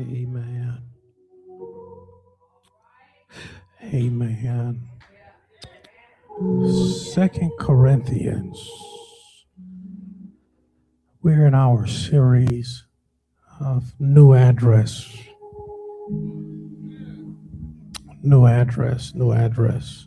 Amen. Amen. Second Corinthians. We're in our series of new address. New address. New address.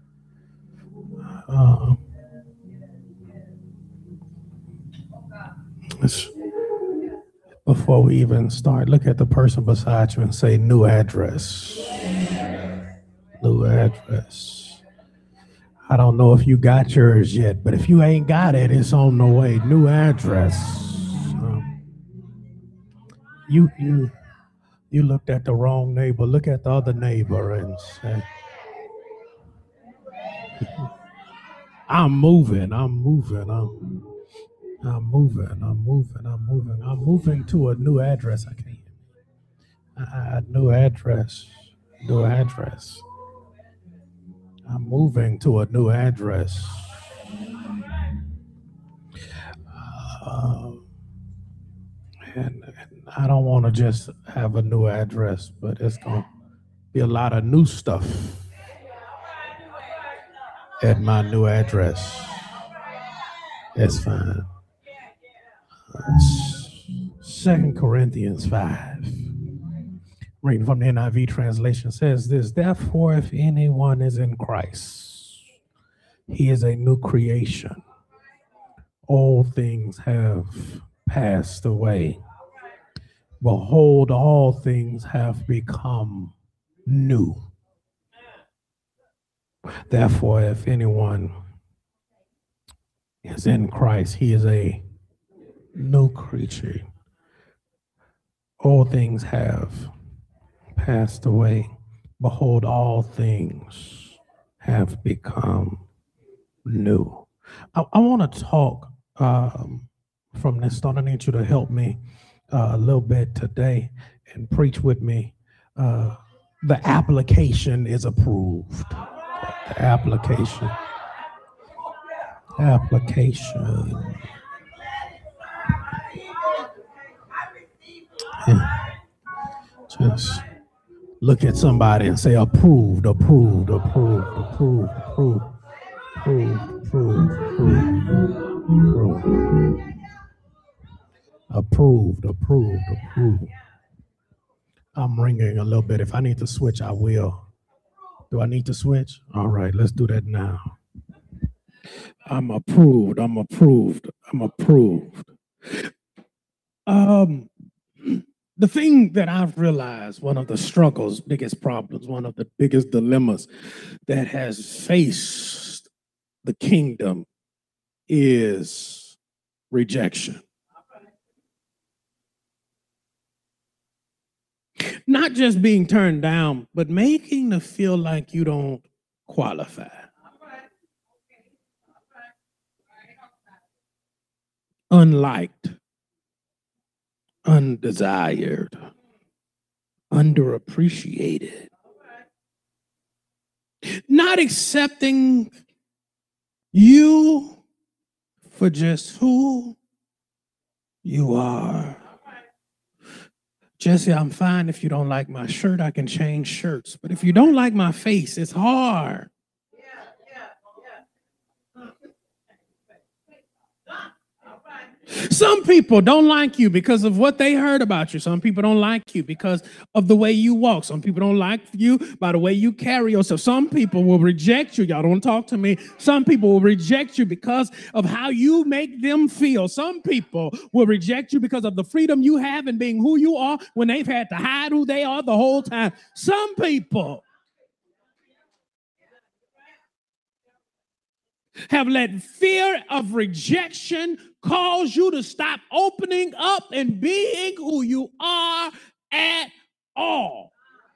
Before we even start, look at the person beside you and say, new address. New address. I don't know if you got yours yet, but if you ain't got it, it's on the way. New address. You looked at the wrong neighbor. Look at the other neighbor and say, I'm moving. I'm moving. I'm moving. I'm moving. I'm moving. I'm moving to a new address. I can't. New address. New address. I'm moving to a new address. And I don't want to just have a new address, but it's going to be a lot of new stuff at my new address. It's fine. 2 Corinthians 5. Reading from the NIV translation says this, therefore, if anyone is in Christ, he is a new creation. All things have passed away. Behold, all things have become new. Therefore, if anyone is in Christ, he is a new creature. All things have passed away. Behold, all things have become new. I want to talk from this thought. I need you to help me a little bit today and preach with me. The application is approved. The application. Application. Yeah. Just look at somebody and say approved, approved, approved, approved, approved, approved, approved, approved, approved, approved, approved. I'm ringing a little bit. If I need to switch, I will. Do I need to switch? All right, let's do that now. I'm approved. I'm approved. I'm approved. The thing that I've realized, one of the struggles, biggest problems, one of the biggest dilemmas that has faced the kingdom is rejection. Not just being turned down, but making to feel like you don't qualify. Unliked, undesired, underappreciated. Not accepting you for just who you are. Jesse, I'm fine if you don't like my shirt. I can change shirts. But if you don't like my face, it's hard. Some people don't like you because of what they heard about you. Some people don't like you because of the way you walk. Some people don't like you by the way you carry yourself. Some people will reject you. Y'all don't talk to me. Some people will reject you because of how you make them feel. Some people will reject you because of the freedom you have in being who you are when they've had to hide who they are the whole time. Some people have let fear of rejection cause you to stop opening up and being who you are at all.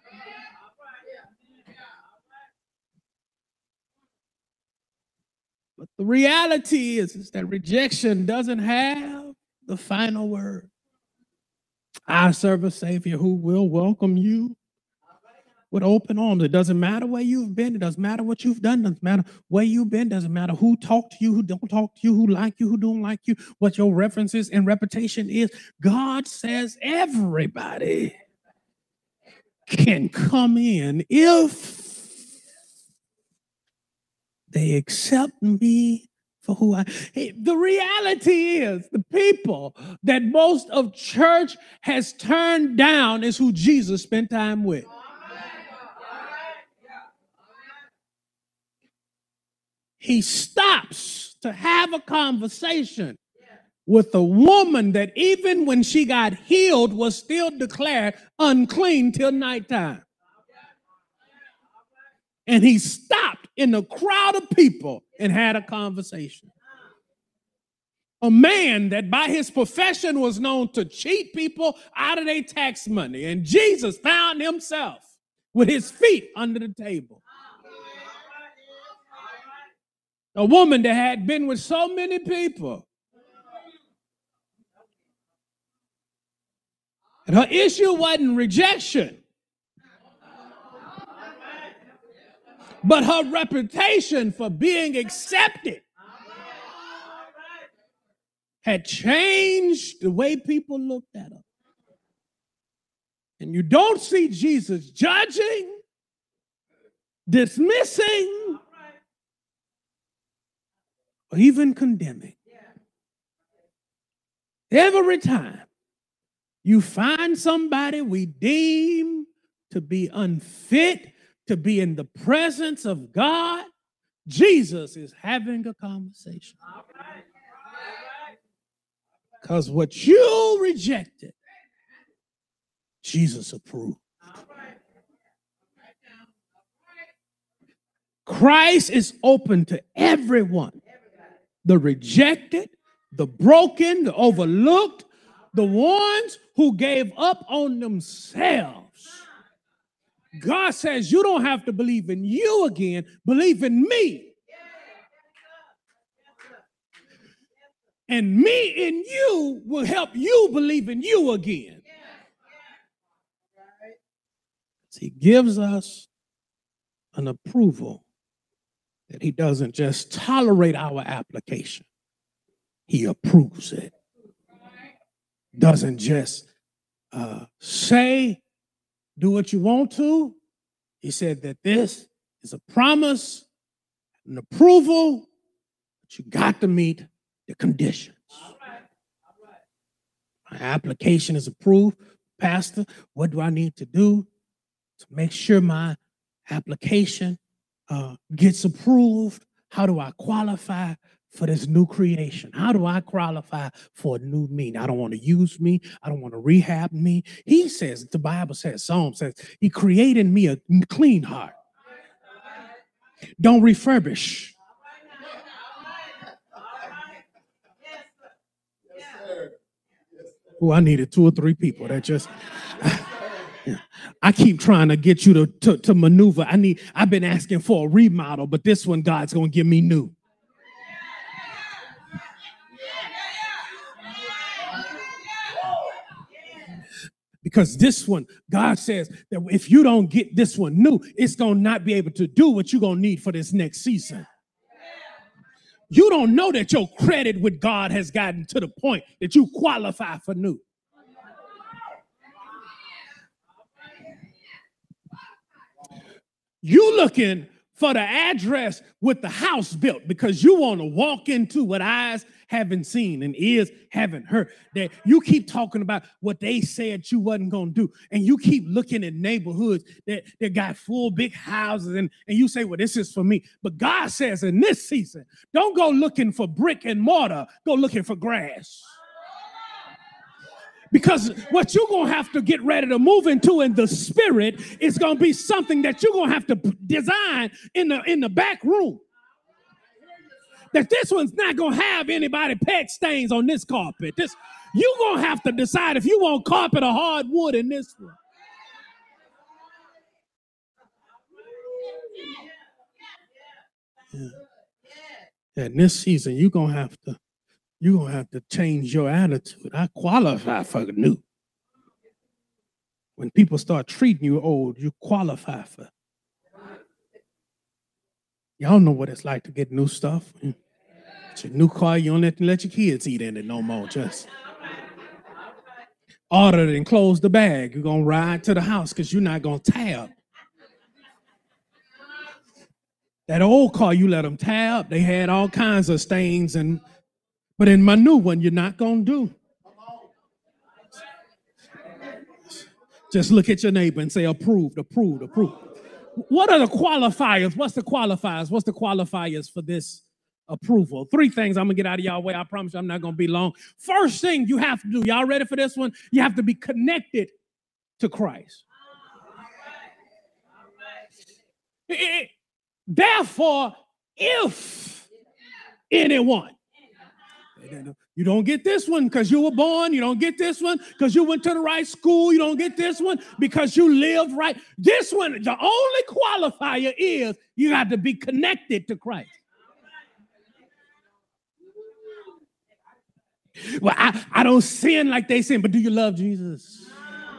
But the reality is that rejection doesn't have the final word. I serve a Savior who will welcome you with open arms. It doesn't matter where you've been. It doesn't matter what you've done. It doesn't matter where you've been. It doesn't matter who talked to you, who don't talk to you, who like you, who don't like you, what your references and reputation is. God says everybody can come in if they accept me for who I. Hey, the reality is the people that most of church has turned down is who Jesus spent time with. He stops to have a conversation with a woman that even when she got healed was still declared unclean till nighttime. And he stopped in a crowd of people and had a conversation. A man that by his profession was known to cheat people out of their tax money. And Jesus found himself with his feet under the table. A woman that had been with so many people. And her issue wasn't rejection, but her reputation for being accepted had changed the way people looked at her. And you don't see Jesus judging, dismissing, or even condemning. Every time you find somebody we deem to be unfit to be in the presence of God, Jesus is having a conversation. Because what you rejected, Jesus approved. Christ is open to everyone. The rejected, the broken, the overlooked, the ones who gave up on themselves. God says you don't have to believe in you again, believe in me. And me in you will help you believe in you again. He gives us an approval that he doesn't just tolerate our application. He approves it. Doesn't just say, do what you want to. He said that this is a promise, an approval, but you got to meet the conditions. My application is approved. Pastor, what do I need to do to make sure my application gets approved? How do I qualify for this new creation? How do I qualify for a new me? I don't want to use me. I don't want to rehab me. He says, the Bible says, Psalm says, he created me a clean heart. Don't refurbish. Oh, I needed 2 or 3 people that just... I keep trying to get you to maneuver. I've been asking for a remodel, but this one, God's going to give me new. Because this one, God says that if you don't get this one new, it's going to not be able to do what you're going to need for this next season. You don't know that your credit with God has gotten to the point that you qualify for new. You looking for the address with the house built because you want to walk into what eyes haven't seen and ears haven't heard. That you keep talking about what they said you wasn't going to do. And you keep looking at neighborhoods that got full big houses and you say, well, this is for me. But God says in this season, don't go looking for brick and mortar. Go looking for grass. Because what you're going to have to get ready to move into in the spirit is going to be something that you're going to have to design in the back room. That this one's not going to have anybody pet stains on this carpet. You're going to have to decide if you want carpet or hardwood in this one. Yeah. In this season, you're going to have to change your attitude. I qualify for new. When people start treating you old, you qualify for. Y'all know what it's like to get new stuff. It's your new car, you don't let your kids eat in it no more. Just ordered and closed the bag. You're going to ride to the house because you're not going to tab. That old car, you let them tab. They had all kinds of stains. But in my new one, you're not going to do. Just look at your neighbor and say, approved, approved, approved. What are the qualifiers? What's the qualifiers? What's the qualifiers for this approval? 3 things I'm going to get out of y'all way. I promise you I'm not going to be long. First thing you have to do, y'all ready for this one? You have to be connected to Christ. Therefore, if anyone, you don't get this one because you were born. You don't get this one because you went to the right school. You don't get this one because you lived right. This one, the only qualifier is you have to be connected to Christ. Well, I don't sin like they sin, but do you love Jesus?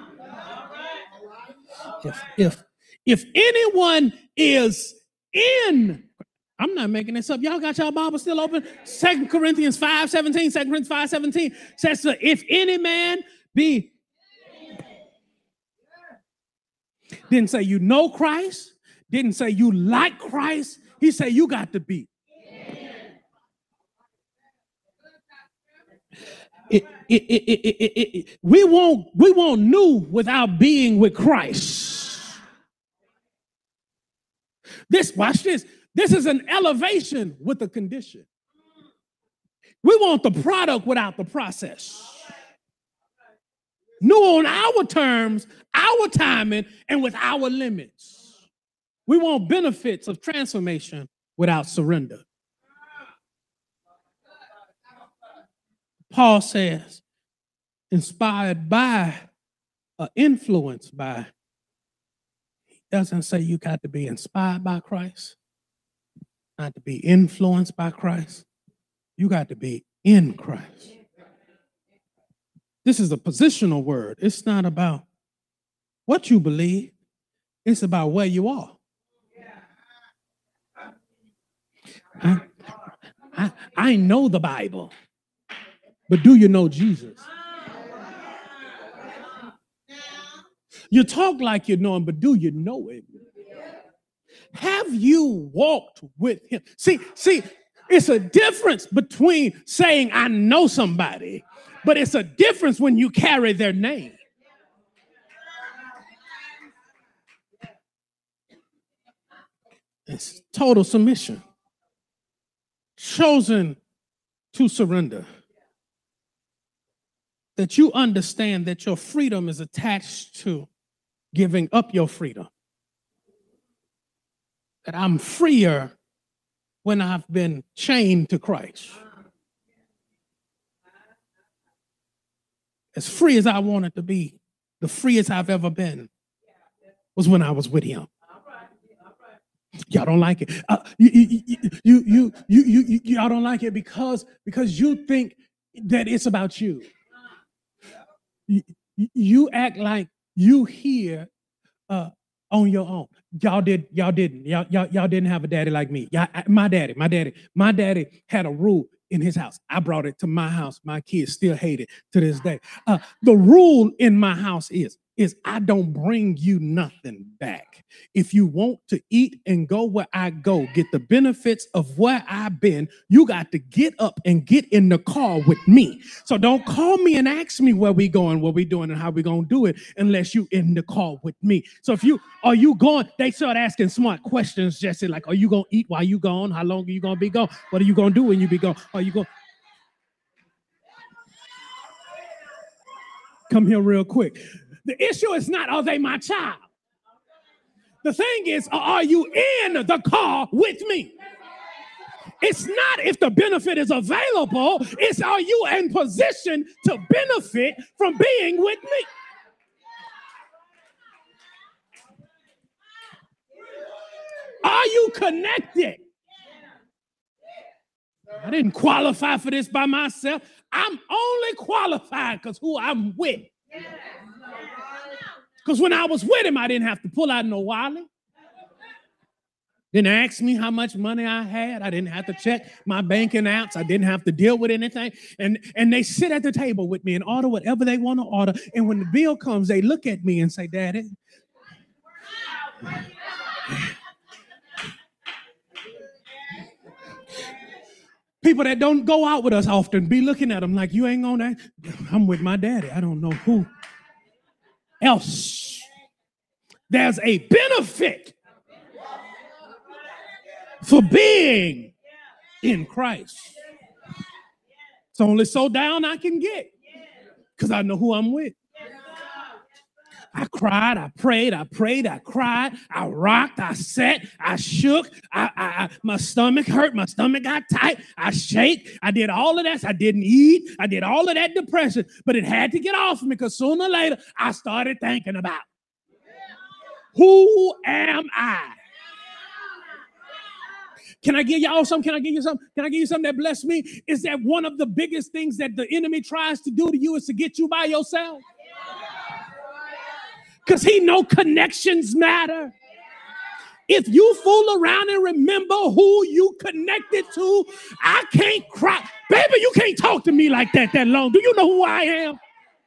If anyone is in, I'm not making this up. Y'all got y'all Bible still open? 2 Corinthians 5:17. 2 Corinthians 5:17 says, if any man be, didn't say you know Christ, didn't say you like Christ. He said you got to be. We won't new without being with Christ. Watch this. This is an elevation with a condition. We want the product without the process. New on our terms, our timing, and with our limits. We want benefits of transformation without surrender. Paul says, inspired by, influenced by. He doesn't say you got to be inspired by Christ, not to be influenced by Christ. You got to be in Christ. This is a positional word. It's not about what you believe. It's about where you are. I know the Bible. But do you know Jesus? You talk like you know him, but do you know him? Have you walked with him? See, it's a difference between saying I know somebody, but it's a difference when you carry their name. It's total submission. Chosen to surrender. That you understand that your freedom is attached to giving up your freedom. That I'm freer when I've been chained to Christ. As free as I wanted to be, the freest I've ever been was when I was with him. Y'all don't like it. Y'all don't like it because you think that it's about you. You act like you here on your own. Y'all didn't. Y'all didn't have a daddy like me. My daddy had a rule in his house. I brought it to my house. My kids still hate it to this day. The rule in my house is I don't bring you nothing back. If you want to eat and go where I go, get the benefits of where I've been, you got to get up and get in the car with me. So don't call me and ask me where we going, what we doing, and how we going to do it unless you in the car with me. So are you going, they start asking smart questions, Jesse, like, are you going to eat while you gone? How long are you going to be gone? What are you going to do when you be gone? Are you going come here real quick. The issue is not, are they my child? The thing is, are you in the car with me? It's not if the benefit is available. It's are you in position to benefit from being with me? Are you connected? I didn't qualify for this by myself. I'm only qualified because who I'm with. Because when I was with him, I didn't have to pull out no wallet. Didn't ask me how much money I had. I didn't have to check my banking apps. I didn't have to deal with anything. And they sit at the table with me and order whatever they want to order. And when the bill comes, they look at me and say, Daddy, people that don't go out with us often be looking at them like, you ain't gonna, I'm with my daddy. I don't know who else. There's a benefit for being in Christ. It's only so down I can get because I know who I'm with. I cried, I prayed, I cried, I rocked, I sat, I shook, my stomach hurt, my stomach got tight, I shake, I did all of that. I didn't eat, I did all of that depression, but it had to get off me because sooner or later I started thinking about who am I? Can I give y'all some? Can I give you some? Can I give you something that blessed me? Is that one of the biggest things that the enemy tries to do to you is to get you by yourself? Because he know connections matter. If you fool around and remember who you connected to, I can't cry. Baby, you can't talk to me like that long. Do you know who I am?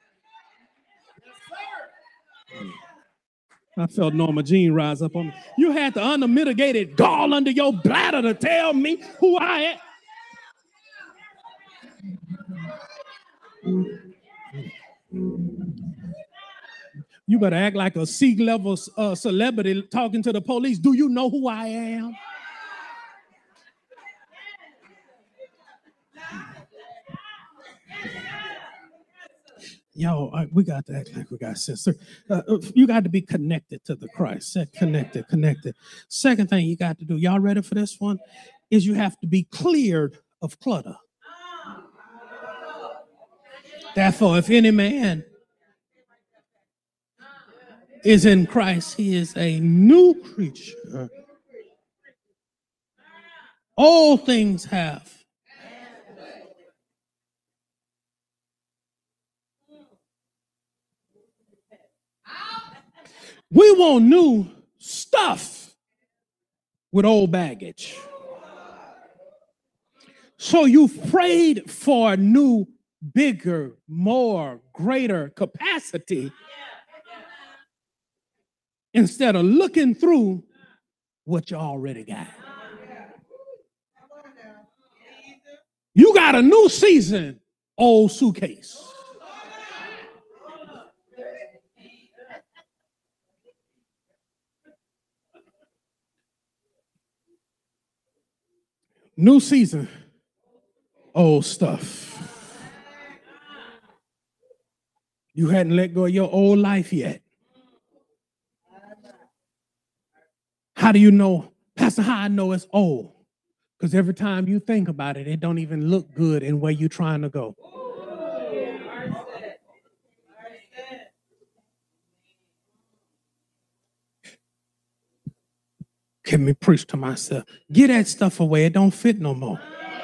I felt Norma Jean rise up on me. You had the unmitigated gall under your bladder to tell me who I am. You better act like a C-level celebrity talking to the police. Do you know who I am? Yo, we got to act like we got sister. You got to be connected to the Christ. Connected. Second thing you got to do, y'all ready for this one? Is you have to be cleared of clutter. Therefore, if any man is in Christ, he is a new creature. All things have. We want new stuff with old baggage. So you've prayed for new, bigger, more, greater capacity instead of looking through what you already got. You got a new season, old suitcase. New season, old stuff. You hadn't let go of your old life yet. How do you know, Pastor, how I know it's old? Because every time you think about it, it don't even look good in where you're trying to go. Let me preach to myself. Get that stuff away. It don't fit no more.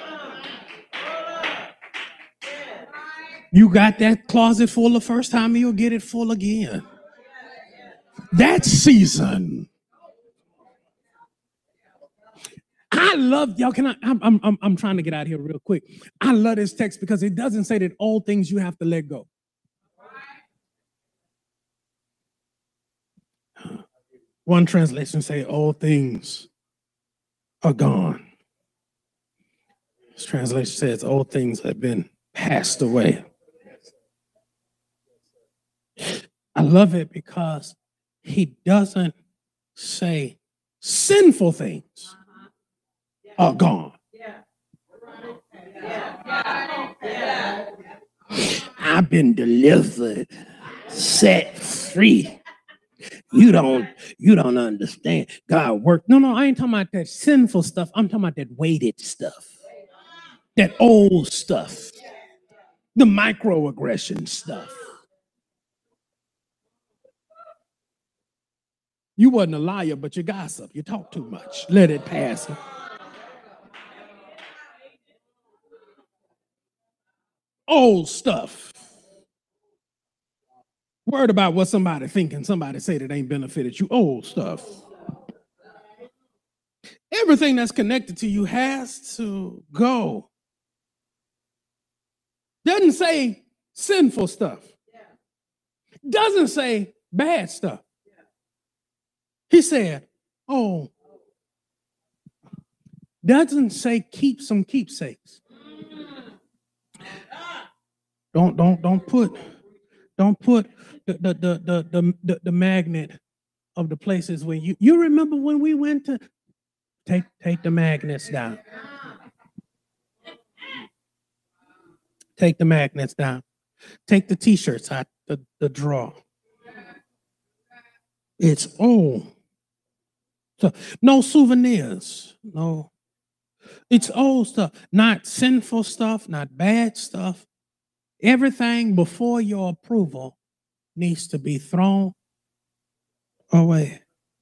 You got that closet full the first time, you'll get it full again. That season. I love y'all. I'm trying to get out of here real quick. I love this text because it doesn't say that all things you have to let go. One translation say all things are gone. This translation says all things have been passed away. I love it because he doesn't say sinful things are gone. I've been delivered, set free. You don't understand. God worked. No, I ain't talking about that sinful stuff. I'm talking about that weighted stuff, that old stuff, the microaggression stuff. You wasn't a liar, but you gossip. You talk too much. Let it pass. Old stuff. Worried about what somebody thinking, somebody say that ain't benefited you. Old stuff. Everything that's connected to you has to go. Doesn't say sinful stuff. Doesn't say bad stuff. He said, oh, doesn't say keep some keepsakes. Don't put the magnet of the places where you remember when we went to take the magnets down. Take the magnets down. Take the t-shirts out the drawer. It's old. So no souvenirs. No. It's old stuff. Not sinful stuff, not bad stuff. Everything before your approval needs to be thrown away.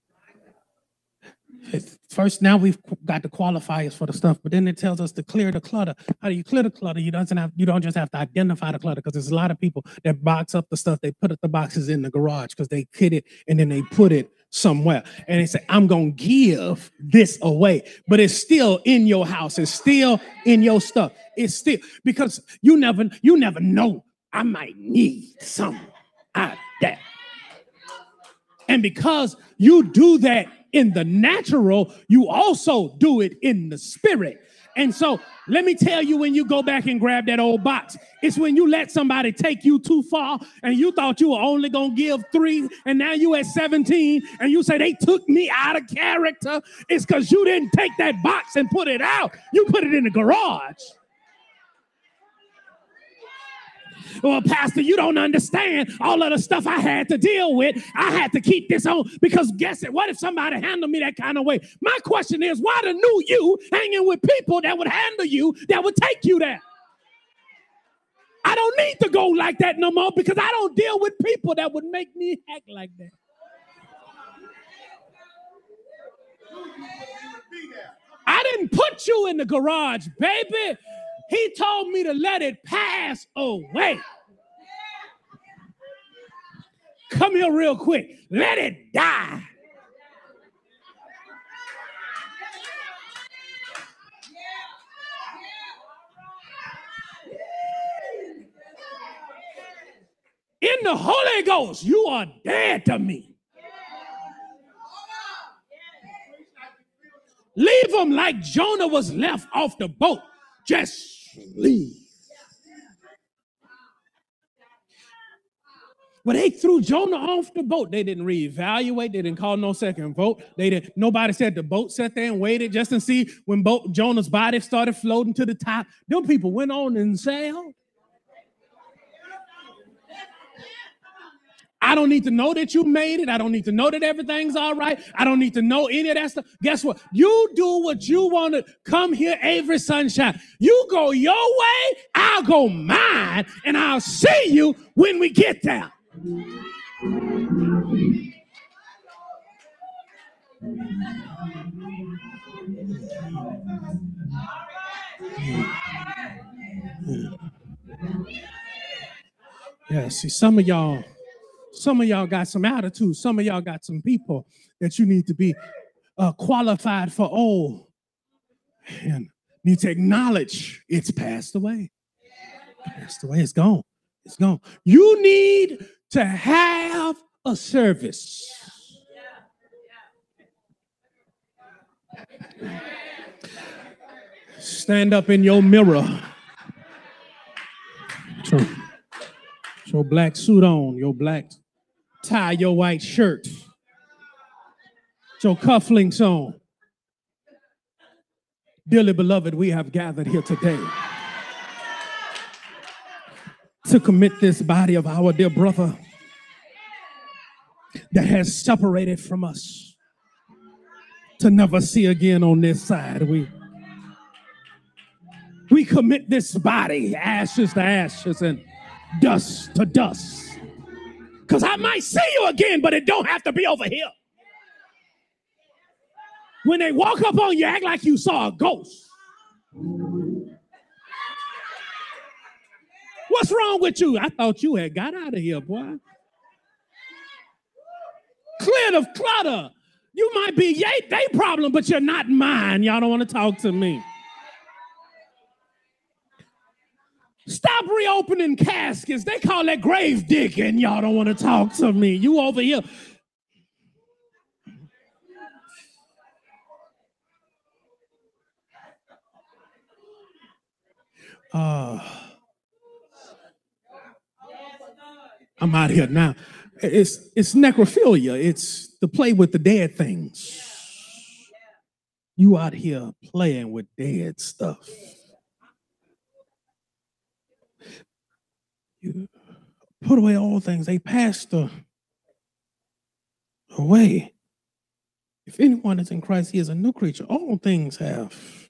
First, now we've got the qualifiers for the stuff, but then it tells us to clear the clutter. How do you clear the clutter? You don't just have to identify the clutter, because there's a lot of people that box up the stuff. They put the boxes in the garage because they kid it and then they put it somewhere. And they say, I'm going to give this away, but it's still in your house. It's still in your stuff. It's still, because you never know. I might need something out of that. And because you do that in the natural, you also do it in the spirit. And so let me tell you, when you go back and grab that old box, it's when you let somebody take you too far and you thought you were only going to give 3 and now you at 17 and you say they took me out of character. It's because you didn't take that box and put it out. You put it in the garage. Well, Pastor, you don't understand all of the stuff I had to deal with. I had to keep this on because guess it, what if somebody handled me that kind of way? My question is, why the new you hanging with people that would handle you, that would take you there? I don't need to go like that no more because I don't deal with people that would make me act like that. I didn't put you in the garage, baby. He told me to let it pass away. Come here real quick. Let it die. In the Holy Ghost, you are dead to me. Leave them like Jonah was left off the boat. Just leave. But they threw Jonah off the boat. They didn't reevaluate. They didn't call no second vote. Nobody said the boat sat there and waited just to see when Jonah's body started floating to the top. Them people went on and sailed. I don't need to know that you made it. I don't need to know that everything's all right. I don't need to know any of that stuff. Guess what? You do what you want to. Come here, Avery Sunshine. You go your way, I'll go mine, and I'll see you when we get there. Yeah, see, some of y'all got some attitude. Some of y'all got some people that you need to be qualified for. Oh, and need to acknowledge it's passed away. Passed away. It's gone. It's gone. You need to have a service. Stand up in your mirror. Your black suit on, your black tie, your white shirt, your cufflinks on. Dearly beloved, we have gathered here today to commit this body of our dear brother that has separated from us to never see again on this side. We commit this body, ashes to ashes and dust to dust. Because I might see you again, but it don't have to be over here. When they walk up on you, act like you saw a ghost. What's wrong with you? I thought you had got out of here, boy. Clear the clutter. You might be they problem, but you're not mine. Y'all don't want to talk to me. Stop reopening caskets. They call that grave digging. Y'all don't want to talk to me. You over here. I'm out here now. It's necrophilia. It's to play with the dead things. You out here playing with dead stuff. You put away all things. They passed away. If anyone is in Christ, he is a new creature. All things have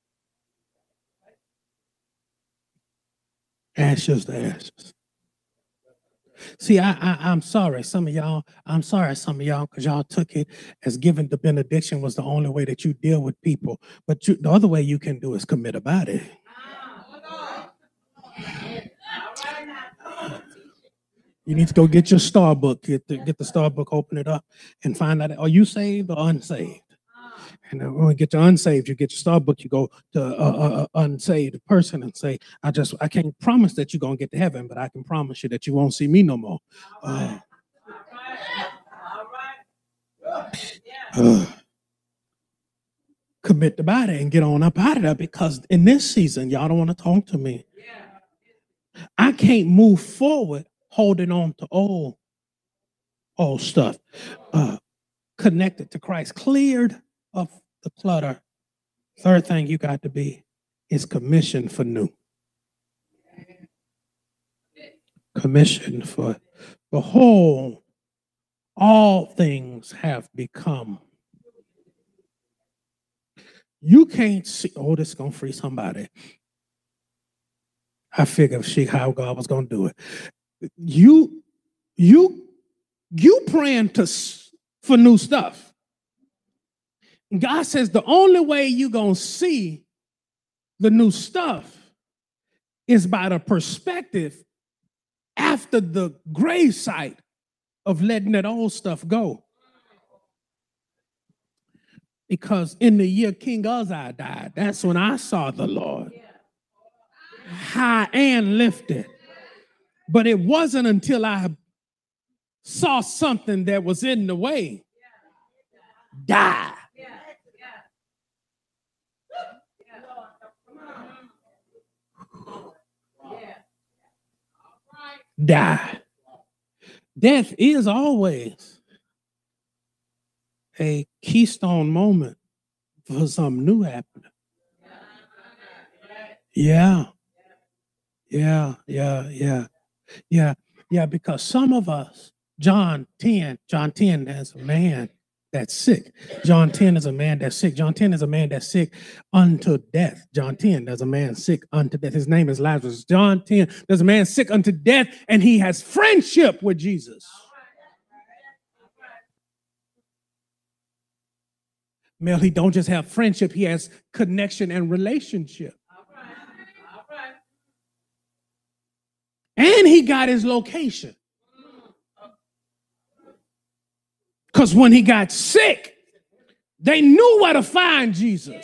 ashes to ashes. See, I'm sorry, some of y'all. I'm sorry, some of y'all, because y'all took it as giving the benediction was the only way that you deal with people. But the other way you can do is commit a body. You need to go get your star book. Get the star book, open it up, and find out, are you saved or unsaved? And then when you get to unsaved, you get your star book, you go to unsaved person and say, I can't promise that you're going to get to heaven, but I can promise you that you won't see me no more. Commit the body and get on up out of there, because in this season, y'all don't want to talk to me. I can't move forward holding on to old stuff. Connected to Christ, cleared of the clutter. Third thing you got to be is commissioned for new. Commissioned for behold, all things have become. You can't see, this is going to free somebody. I figured how God was going to do it. You praying for new stuff. God says the only way you're going to see the new stuff is by the perspective after the grave site of letting that old stuff go. Because in the year King Uzziah died, that's when I saw the Lord high and lifted. But it wasn't until I saw something that was in the way die. Die. Death is always a keystone moment for something new happening. Yeah, because some of us, John 10, there's a man that's sick. John 10 is a man that's sick. John 10 is a man that's sick unto death. John 10, there's a man sick unto death. His name is Lazarus. John 10, there's a man sick unto death, and he has friendship with Jesus. Mel, he don't just have friendship, he has connection and relationship. And he got his location. Because when he got sick, they knew where to find Jesus.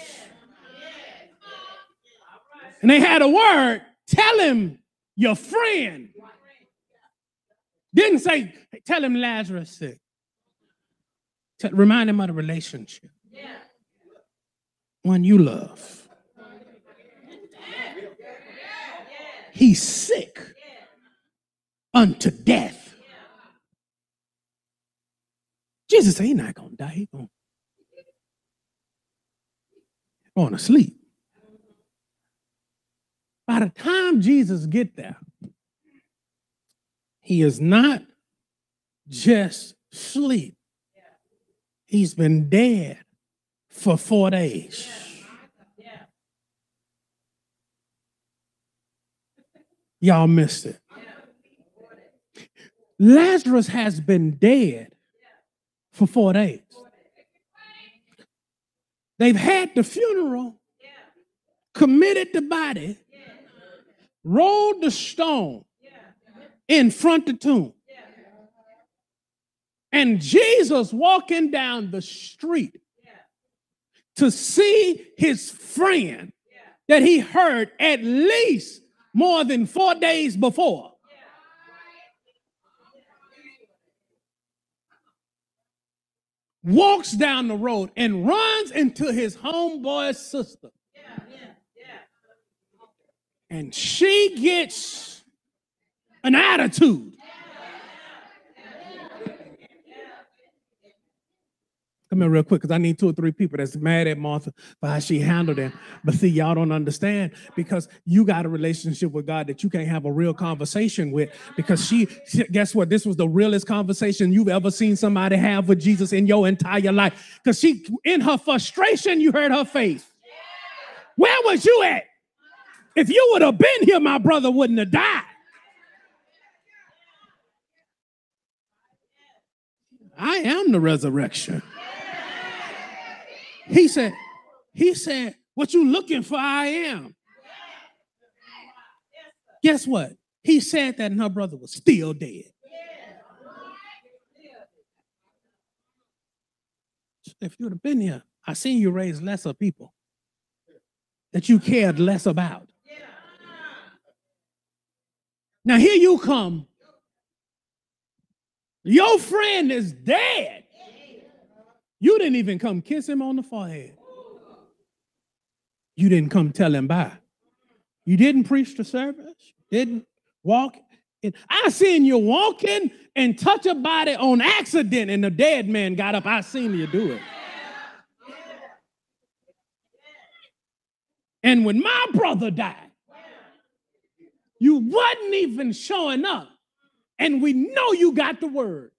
And they had a word, tell him your friend. Didn't say, tell him Lazarus sick. Remind him of the relationship. One you love. He's sick unto death. Jesus said he's not going to die. He's going to sleep. By the time Jesus get there, he is not just asleep. He's been dead for 4 days. Y'all missed it. Lazarus has been dead for 4 days. They've had the funeral, committed the body, rolled the stone in front of the tomb. And Jesus walking down the street to see his friend that he heard at least more than 4 days before. Walks down the road and runs into his homeboy's sister. And she gets an attitude. Come here real quick, because I need 2 or 3 people that's mad at Martha for how she handled it. But see, y'all don't understand, because you got a relationship with God that you can't have a real conversation with, because she guess what? This was the realest conversation you've ever seen somebody have with Jesus in your entire life. Because she, in her frustration, you heard her face. Where was you at? If you would have been here, my brother wouldn't have died. I am the resurrection. He said, what you looking for, I am. Guess what? He said that and her brother was still dead. If you would have been here, I seen you raise lesser people that you cared less about. Now here you come. Your friend is dead. You didn't even come kiss him on the forehead. You didn't come tell him bye. You didn't preach the service. Didn't walk in. I seen you walking and touch a body on accident and the dead man got up. I seen you do it. And when my brother died, you wasn't even showing up. And we know you got the word.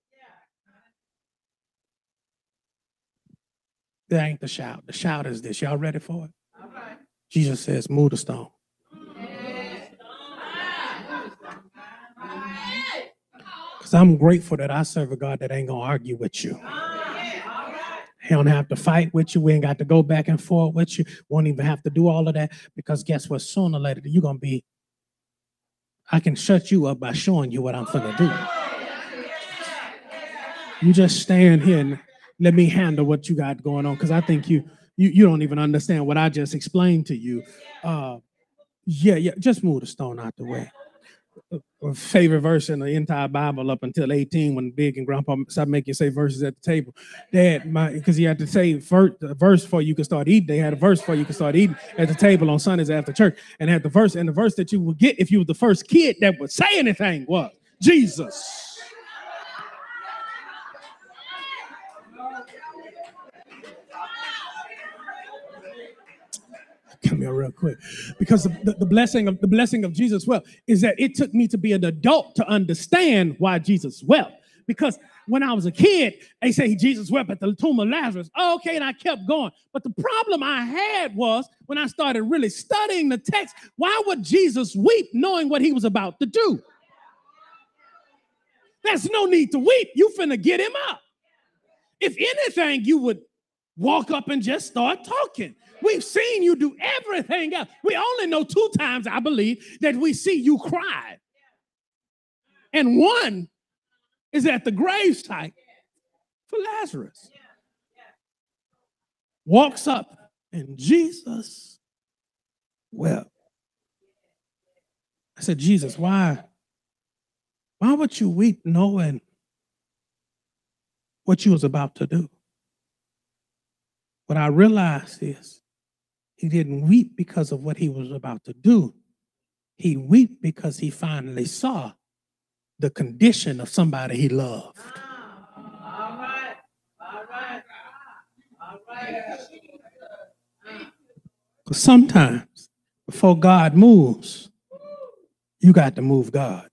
That ain't the shout. The shout is this. Y'all ready for it? All right. Jesus says, move the stone. Because I'm grateful that I serve a God that ain't going to argue with you. He don't have to fight with you. We ain't got to go back and forth with you. Won't even have to do all of that. Because guess what? Sooner or later, you're going to be, I can shut you up by showing you what I'm finna do. You just stand here and let me handle what you got going on, because I think you don't even understand what I just explained to you. Just move the stone out the way. Favorite verse in the entire Bible up until 18, when Big and Grandpa started making you say verses at the table. Because he had to say a verse before you could start eating. They had a verse before you could start eating at the table on Sundays after church, and had the verse that you would get if you were the first kid that would say anything was Jesus. Come here real quick, because the blessing of Jesus wept is that it took me to be an adult to understand why Jesus wept. Because when I was a kid, they say Jesus wept at the tomb of Lazarus. Oh, okay, and I kept going. But the problem I had was when I started really studying the text, why would Jesus weep knowing what he was about to do? There's no need to weep. You finna get him up. If anything, you would walk up and just start talking. We've seen you do everything else. We only know 2 times, I believe, that we see you cry. And one is at the gravesite for Lazarus. Walks up and Jesus wept. I said, Jesus, why would you weep knowing what you was about to do? What I realized is he didn't weep because of what he was about to do. He wept because he finally saw the condition of somebody he loved. All right. Because sometimes before God moves, you got to move God.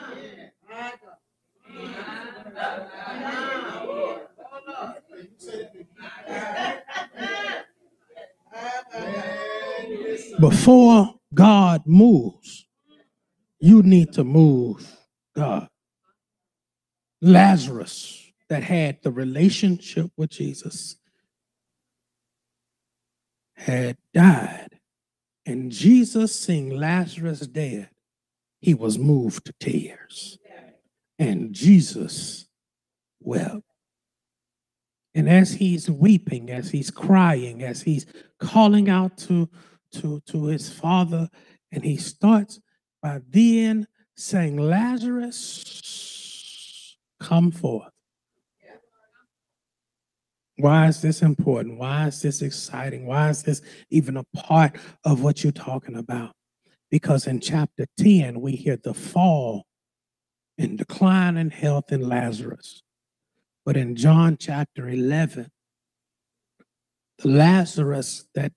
Before God moves, you need to move God. Lazarus, that had the relationship with Jesus, had died. And Jesus, seeing Lazarus dead, he was moved to tears. And Jesus wept. And as he's weeping, as he's crying, as he's calling out to his father, and he starts by then saying, Lazarus, come forth. Why is this important? Why is this exciting? Why is this even a part of what you're talking about? Because in chapter 10, we hear the fall and decline in health in Lazarus. But in John chapter 11, the Lazarus that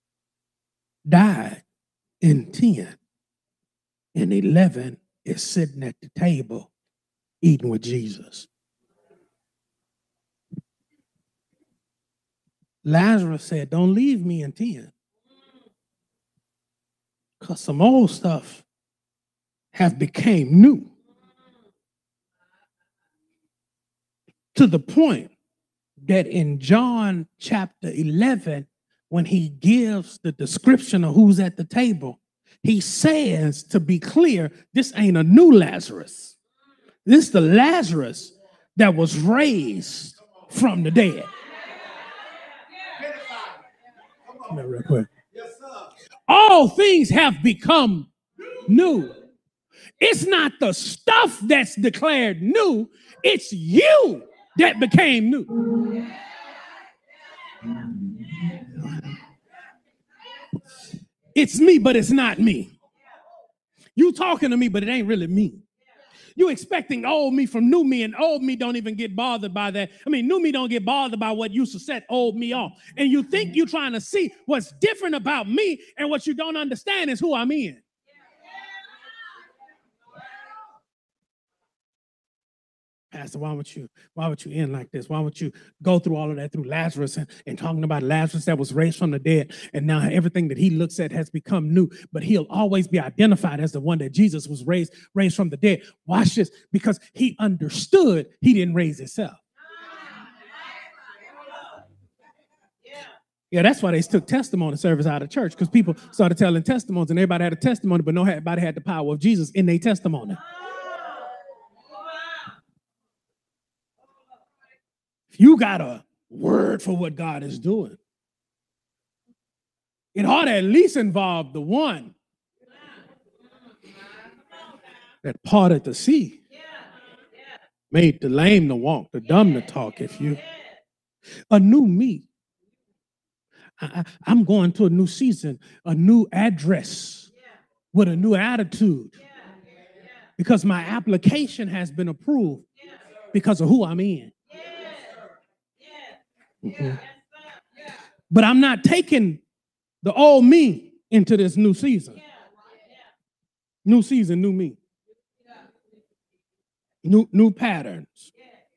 died in 10 and 11 is sitting at the table eating with Jesus. Lazarus said, don't leave me in 10. Because some old stuff have became new. To the point that in John chapter 11, when he gives the description of who's at the table, he says, to be clear, this ain't a new Lazarus. This is the Lazarus that was raised from the dead. Come here real quick. All things have become new. It's not the stuff that's declared new, it's you that became new. It's me, but it's not me. You talking to me, but it ain't really me. You expecting old me from new me, and old me don't even get bothered by that. I mean, new me don't get bothered by what used to set old me off. And you think you're trying to see what's different about me, and what you don't understand is who I'm in. Pastor, why would you end like this? Why would you go through all of that through Lazarus and talking about Lazarus that was raised from the dead, and now everything that he looks at has become new, but he'll always be identified as the one that Jesus was raised from the dead. Watch this, because he understood he didn't raise himself. Yeah, that's why they took testimony service out of church, because people started telling testimonies, and everybody had a testimony, but nobody had the power of Jesus in their testimony. You got a word for what God is doing, it ought to at least involve the one that parted the sea, made the lame to walk, the dumb to talk. If you, a new me, I'm going to a new season, a new address with a new attitude, because my application has been approved because of who I'm in. Mm-hmm. But I'm not taking the old me into this new season. New season, new me. New patterns.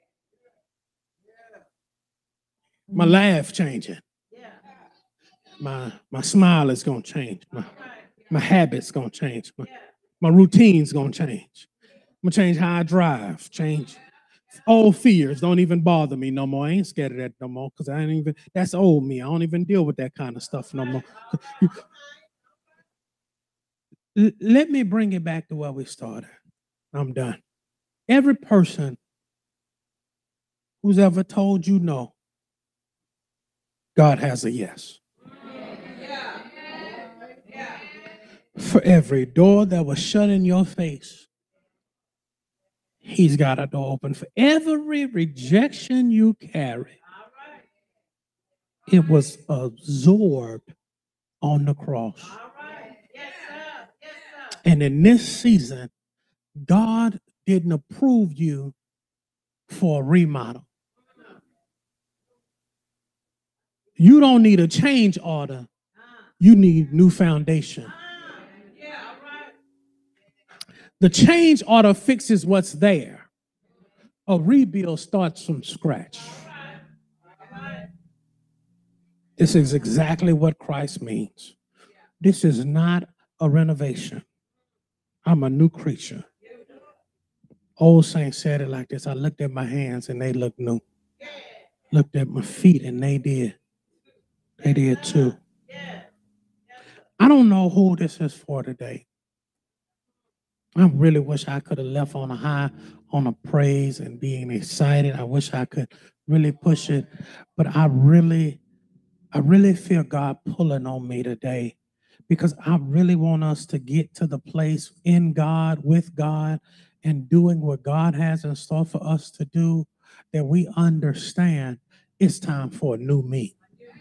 My laugh changing. My smile is going to change. My habits going to change. My routine's going to change. I'm going to change how I drive. Change. Old fears don't even bother me no more. I ain't scared of that no more, because that's old me. I don't even deal with that kind of stuff no more. Let me bring it back to where we started. I'm done. Every person who's ever told you no, God has a yes. For every door that was shut in your face, He's got a door open. For every rejection you carry, it was absorbed on the cross. And in this season, God didn't approve you for a remodel. You don't need a change order. You need new foundation. The change order fixes what's there. A rebuild starts from scratch. This is exactly what Christ means. This is not a renovation. I'm a new creature. Old saints said it like this. I looked at my hands and they looked new. Looked at my feet and they did. They did too. I don't know who this is for today. I really wish I could have left on a high, on a praise and being excited. I wish I could really push it, but I really feel God pulling on me today because I really want us to get to the place in God, with God, and doing what God has in store for us to do, that we understand it's time for a new me.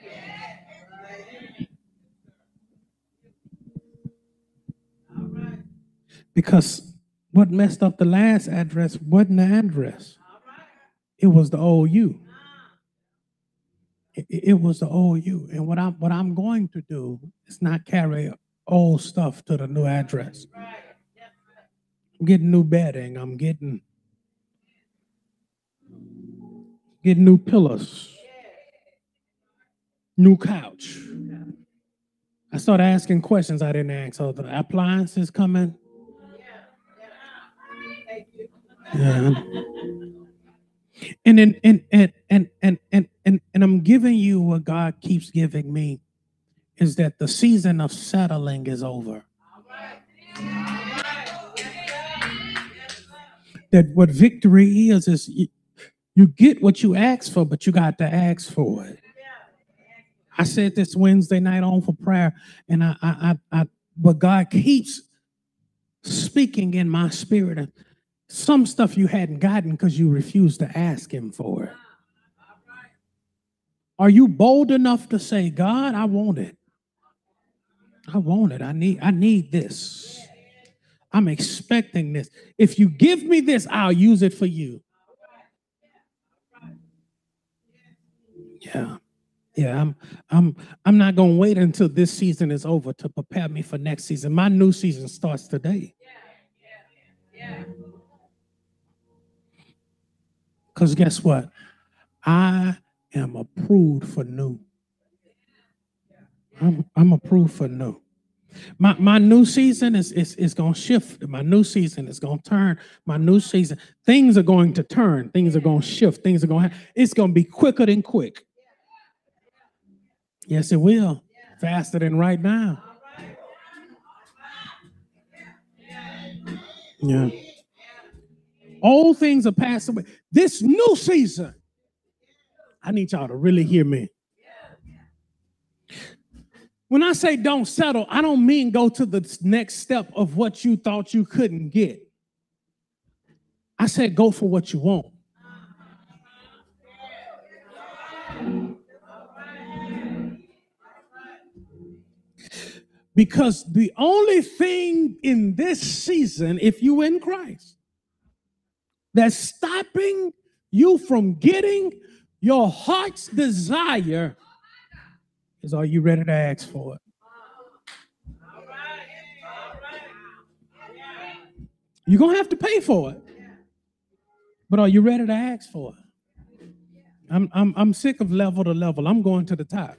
Because what messed up the last address wasn't the address, it was the old you. It was the old you. And what I'm going to do is not carry old stuff to the new address. I'm getting new bedding. I'm getting new pillows, new couch. I started asking questions I didn't ask. So the appliances coming. Yeah. And then and I'm giving you what God keeps giving me is that the season of settling is over. That what victory is you get what you ask for, but you got to ask for it. I said this Wednesday night on for prayer, and but God keeps speaking in my spirit. And some stuff you hadn't gotten because you refused to ask Him for it. Are you bold enough to say, God, I want it. I want it. I need this. I'm expecting this. If you give me this, I'll use it for you. Yeah. Yeah, I'm not gonna wait until this season is over to prepare me for next season. My new season starts today. Because guess what? I am approved for new. I'm approved for new. My new season is gonna shift. My new season is gonna turn. My new season, things are going to turn, things are gonna shift, things are gonna it's gonna be quicker than quick. Yes, it will. Faster than right now. Yeah. All things are passed away. This new season, I need y'all to really hear me. When I say don't settle, I don't mean go to the next step of what you thought you couldn't get. I said go for what you want. Because the only thing in this season, if you in Christ, that's stopping you from getting your heart's desire is, are you ready to ask for it? You're going to have to pay for it. But are you ready to ask for it? I'm sick of level to level. I'm going to the top.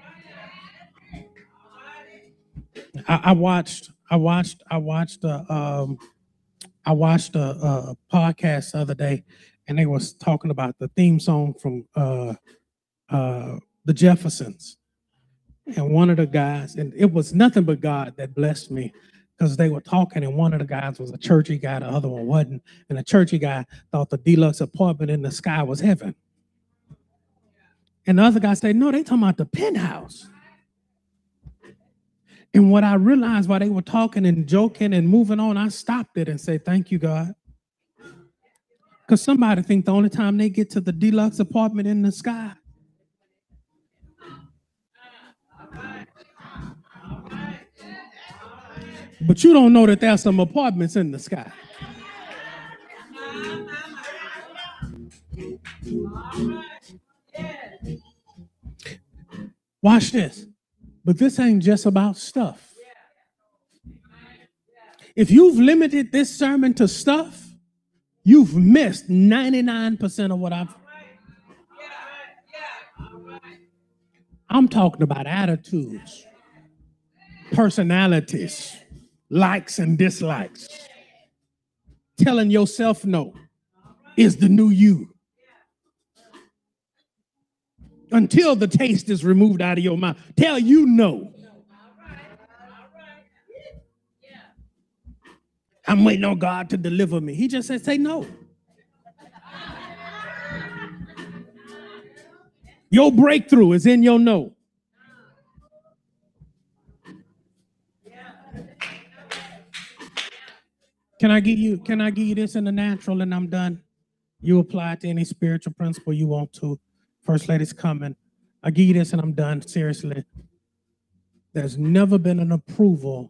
I watched a podcast the other day, and they was talking about the theme song from the Jeffersons. And one of the guys, and it was nothing but God that blessed me because they were talking, and one of the guys was a churchy guy, the other one wasn't. And the churchy guy thought the deluxe apartment in the sky was heaven. And the other guy said, no, they talking about the penthouse. And what I realized while they were talking and joking and moving on, I stopped it and said, thank you, God. Because somebody think the only time they get to the deluxe apartment in the sky. But you don't know that there's some apartments in the sky. Watch this. But this ain't just about stuff. If you've limited this sermon to stuff, you've missed 99% of what I'm talking about attitudes, personalities, likes and dislikes. Telling yourself no is the new you. Until the taste is removed out of your mouth. Tell you no. I'm waiting on God to deliver me. He just said, say no. Your breakthrough is in your no. Can I give you this in the natural and I'm done? You apply it to any spiritual principle you want to. First lady's coming. I give you this and I'm done. Seriously. There's never been an approval.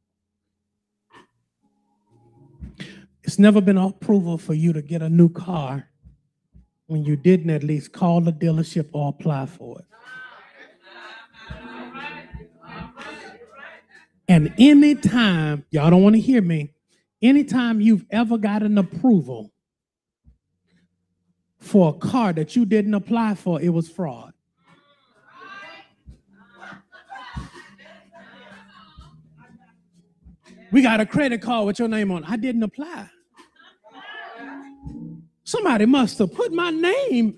It's never been an approval for you to get a new car when you didn't at least call the dealership or apply for it. And anytime, y'all don't want to hear me, anytime you've ever got an approval for a car that you didn't apply for, it was fraud. We got a credit card with your name on it. I didn't apply. Somebody must have put my name.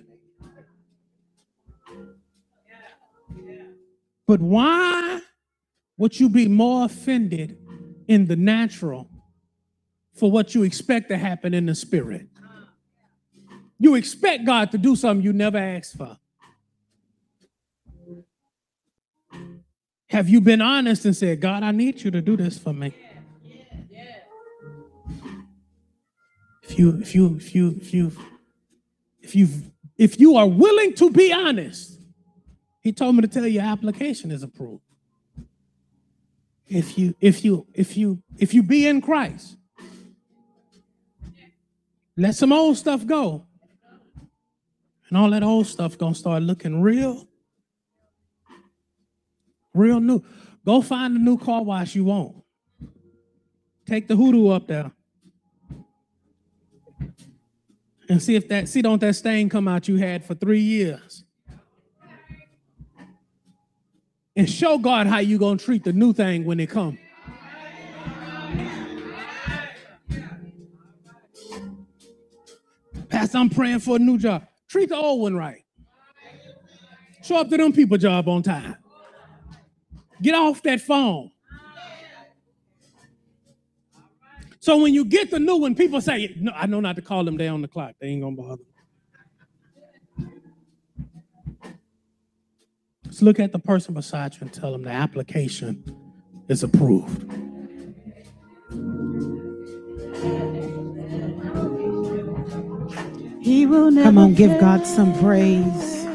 But why would you be more offended in the natural for what you expect to happen in the spirit? You expect God to do something you never asked for. Have you been honest and said, God, I need you to do this for me? If you are willing to be honest, he told me to tell you your application is approved. If you be in Christ, let some old stuff go. And all that old stuff gonna start looking real new. Go find a new car wash you want. Take the hoodoo up there. And don't that stain come out you had for 3 years. And show God how you gonna treat the new thing when it comes. Pastor, I'm praying for a new job. Treat the old one right. Show up to them people job on time. Get off that phone. So when you get the new one, people say, no, I know not to call them, they on the clock. They ain't gonna bother. Just look at the person beside you and tell them the application is approved. He will never. Come on, give God some praise.